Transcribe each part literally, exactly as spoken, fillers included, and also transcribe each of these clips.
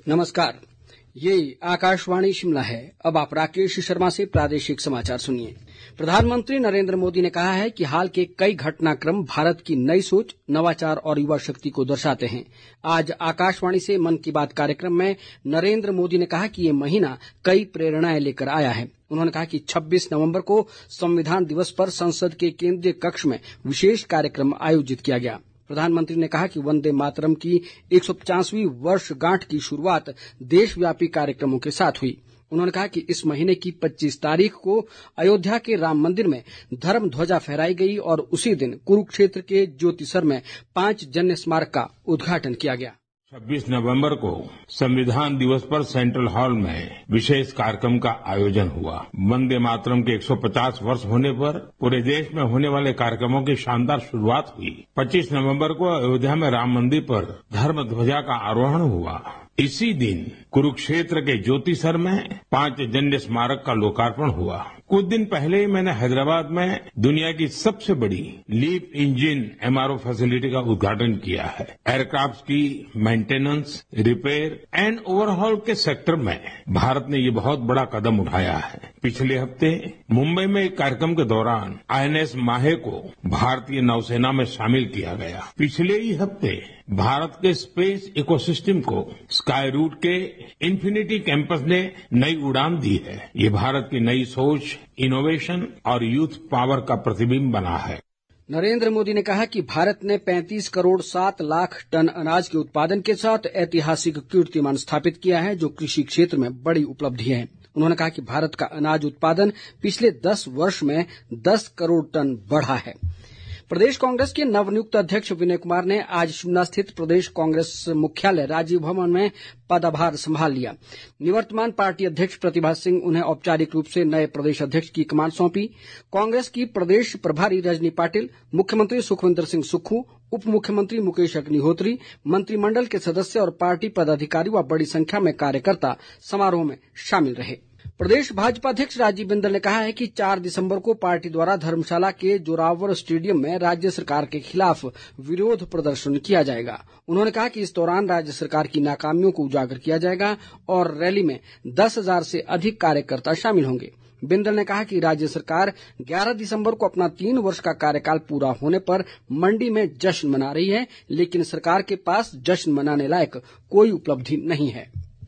नमस्कार, ये आकाशवाणी शिमला है। अब आप राकेश शर्मा से प्रादेशिक समाचार सुनिए। प्रधानमंत्री नरेंद्र मोदी ने कहा है कि हाल के कई घटनाक्रम भारत की नई सोच, नवाचार और युवा शक्ति को दर्शाते हैं। आज आकाशवाणी से मन की बात कार्यक्रम में नरेंद्र मोदी ने कहा कि ये महीना कई प्रेरणाएं लेकर आया है। उन्होंने कहा कि छब्बीस नवंबर को संविधान दिवस पर संसद के केंद्रीय कक्ष में विशेष कार्यक्रम आयोजित किया गया। प्रधानमंत्री ने कहा कि वंदे मातरम की एक सौ पचासवीं वर्षगांठ की शुरुआत देशव्यापी कार्यक्रमों के साथ हुई। उन्होंने कहा कि इस महीने की पच्चीस तारीख को अयोध्या के राम मंदिर में धर्म ध्वजा फहराई गई और उसी दिन कुरुक्षेत्र के ज्योतिसर में पांच जन्य स्मारक का उद्घाटन किया गया। छब्बीस नवंबर को संविधान दिवस पर सेंट्रल हॉल में विशेष कार्यक्रम का आयोजन हुआ। वंदे मातरम के एक सौ पचास वर्ष होने पर पूरे देश में होने वाले कार्यक्रमों की शानदार शुरुआत हुई। पच्चीस नवंबर को अयोध्या में राम मंदिर पर धर्म ध्वजा का आरोहण हुआ। इसी दिन कुरुक्षेत्र के ज्योतिसर में पांच जन्य स्मारक का लोकार्पण हुआ। कुछ दिन पहले ही मैंने हैदराबाद में दुनिया की सबसे बड़ी लीप इंजन एमआरओ फैसिलिटी का उद्घाटन किया है। एयरक्राफ्ट की मेंटेनेंस, रिपेयर एंड ओवरहॉल के सेक्टर में भारत ने ये बहुत बड़ा कदम उठाया है। पिछले हफ्ते मुंबई में एक कार्यक्रम के दौरान आईएनएस माहे को भारतीय नौसेना में शामिल किया गया। पिछले ही हफ्ते भारत के स्पेस इकोसिस्टम को स्काई रूट के इन्फिनिटी कैंपस ने नई उड़ान दी है। ये भारत की नई सोच, इनोवेशन और यूथ पावर का प्रतिबिंब बना है। नरेंद्र मोदी ने कहा कि भारत ने पैंतीस करोड़ सात लाख टन अनाज के उत्पादन के साथ ऐतिहासिक कीर्तिमान स्थापित किया है, जो कृषि क्षेत्र में बड़ी उपलब्धि है। उन्होंने कहा कि भारत का अनाज उत्पादन पिछले दस वर्ष में दस करोड़ टन बढ़ा है। प्रदेश कांग्रेस के नवनियुक्त अध्यक्ष विनय कुमार ने आज शिमला स्थित प्रदेश कांग्रेस मुख्यालय राजीव भवन में पदभार संभाल लिया। निवर्तमान पार्टी अध्यक्ष प्रतिभा सिंह उन्हें औपचारिक रूप से नए प्रदेश अध्यक्ष की कमान सौंपी। कांग्रेस की प्रदेश प्रभारी रजनी पाटिल, मुख्यमंत्री सुखविंदर सिंह सुक्खू, उप मुख्यमंत्री मुकेश अग्निहोत्री, मंत्रिमंडल के सदस्य और पार्टी पदाधिकारी व बड़ी संख्या में कार्यकर्ता समारोह में शामिल रहे। प्रदेश भाजपा अध्यक्ष राजीव बिंदल ने कहा है कि चार दिसंबर को पार्टी द्वारा धर्मशाला के जोरावर स्टेडियम में राज्य सरकार के खिलाफ विरोध प्रदर्शन किया जाएगा। उन्होंने कहा कि इस दौरान राज्य सरकार की नाकामियों को उजागर किया जाएगा और रैली में दस हजार से अधिक कार्यकर्ता शामिल होंगे। बिंदल ने कहा कि राज्य सरकार ग्यारह दिसंबर को अपना तीन वर्ष का कार्यकाल पूरा होने पर मंडी में जश्न मना रही है, लेकिन सरकार के पास जश्न मनाने लायक कोई उपलब्धि नहीं है।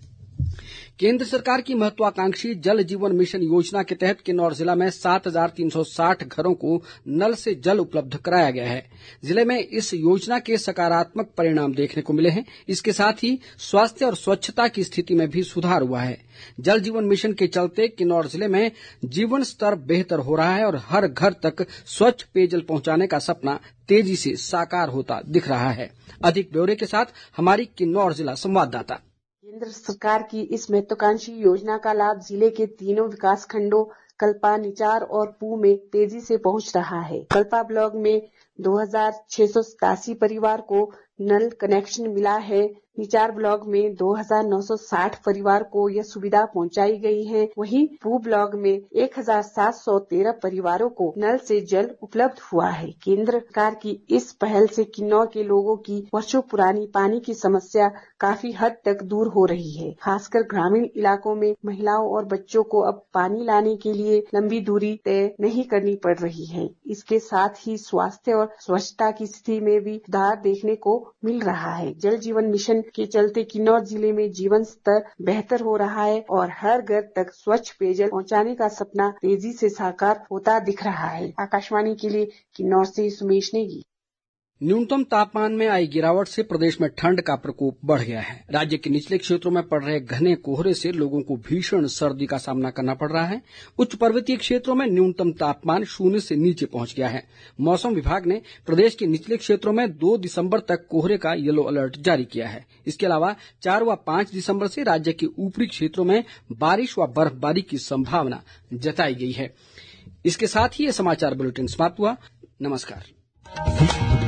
केंद्र सरकार की महत्वाकांक्षी जल जीवन मिशन योजना के तहत किन्नौर जिला में सात हजार तीन सौ साठ घरों को नल से जल उपलब्ध कराया गया है। जिले में इस योजना के सकारात्मक परिणाम देखने को मिले हैं। इसके साथ ही स्वास्थ्य और स्वच्छता की स्थिति में भी सुधार हुआ है। जल जीवन मिशन के चलते किन्नौर जिले में जीवन स्तर बेहतर हो रहा है और हर घर तक स्वच्छ पेयजल पहुंचाने का सपना तेजी से साकार होता दिख रहा है। अधिक ब्यौरे के साथ हमारी किन्नौर जिला संवाददाता। केंद्र सरकार की इस महत्वाकांक्षी योजना का लाभ जिले के तीनों विकास खंडों कल्पा, निचार और पू में तेजी से पहुंच रहा है। कल्पा ब्लॉक में दो हजार छह सौ सतासी परिवार को नल कनेक्शन मिला है। निचार ब्लॉक में दो हजार नौ सौ साठ परिवार को यह सुविधा पहुंचाई गई है। वहीं पू ब्लॉक में एक हजार सात सौ तेरह परिवारों को नल से जल उपलब्ध हुआ है। केंद्र सरकार की इस पहल से किन्नौर के लोगों की वर्षों पुरानी पानी की समस्या काफी हद तक दूर हो रही है। खासकर ग्रामीण इलाकों में महिलाओं और बच्चों को अब पानी लाने के लिए लंबी दूरी तय नहीं करनी पड़ रही है। इसके साथ ही स्वास्थ्य और स्वच्छता की स्थिति में भी सुधार देखने को मिल रहा है। जल जीवन मिशन के चलते किन्नौर जिले में जीवन स्तर बेहतर हो रहा है और हर घर तक स्वच्छ पेयजल पहुंचाने का सपना तेजी से साकार होता दिख रहा है। आकाशवाणी के लिए किन्नौर से सुमेश नेगी। न्यूनतम तापमान में आई गिरावट से प्रदेश में ठंड का प्रकोप बढ़ गया है। राज्य के निचले क्षेत्रों में पड़ रहे घने कोहरे से लोगों को भीषण सर्दी का सामना करना पड़ रहा है। उच्च पर्वतीय क्षेत्रों में न्यूनतम तापमान शून्य से नीचे पहुंच गया है। मौसम विभाग ने प्रदेश के निचले क्षेत्रों में दो दिसंबर तक कोहरे का येलो अलर्ट जारी किया है। इसके अलावा चार व पांच दिसंबर से राज्य के ऊपरी क्षेत्रों में बारिश व बर्फबारी की संभावना जताई गई है। इसके साथ ही ये समाचार बुलेटिन समाप्त हुआ। नमस्कार।